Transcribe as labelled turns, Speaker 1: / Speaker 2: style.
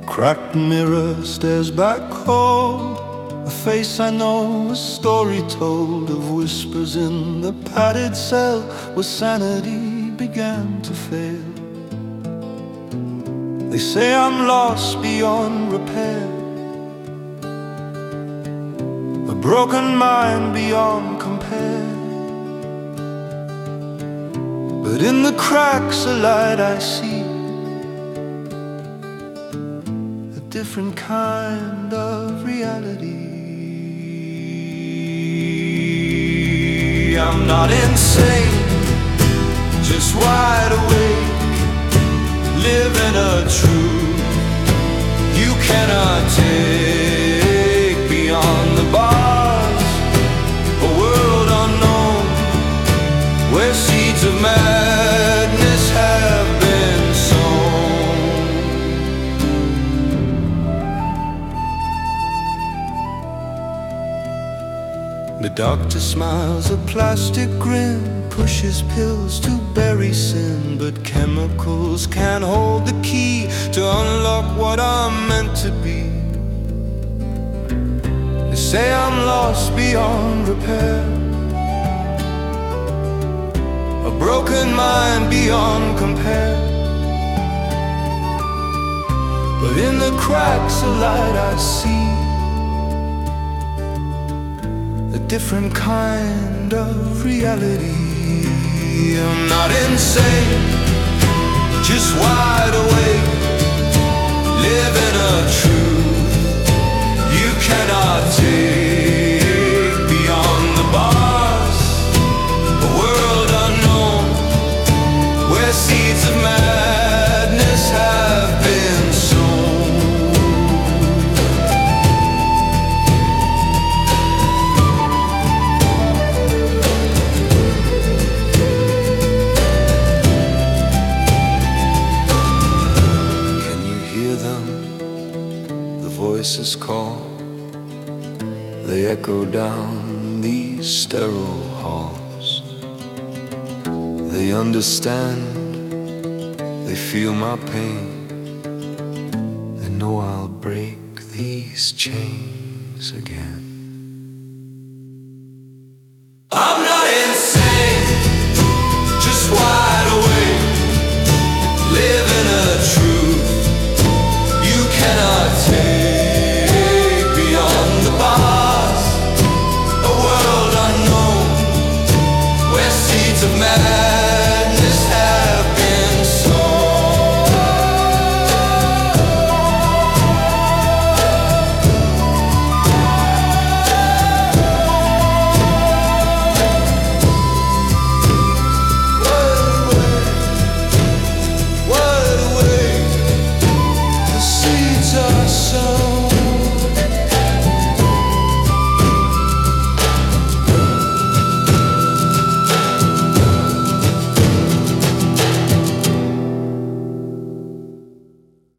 Speaker 1: cracked mirror stares back cold, a face I know, a story told of whispers in the padded cell where sanity began to fail. They say I'm lost beyond repair, a broken mind beyond compare. But in the cracks of light I see a different kind of reality. I'm not insane, just wide awake, living a truth you cannot take. Beyond the bars, a world unknown, where seeds of madness have been sown. The doctor smiles a plastic grin, pushes pills to bury sin, but chemicals can't hold the key to unlock what I'm meant to be. They say I'm lost beyond repair, a broken mind beyond compare. But in the cracks of light I see a different kind of reality. I'm not insane, just wide awake, living a truth you cannot take. Beyond the bars, a world unknown, where seeds of madness have been sown. Voices call, they echo down these sterile halls. They understand, they feel my pain, they know I'll break these chains again.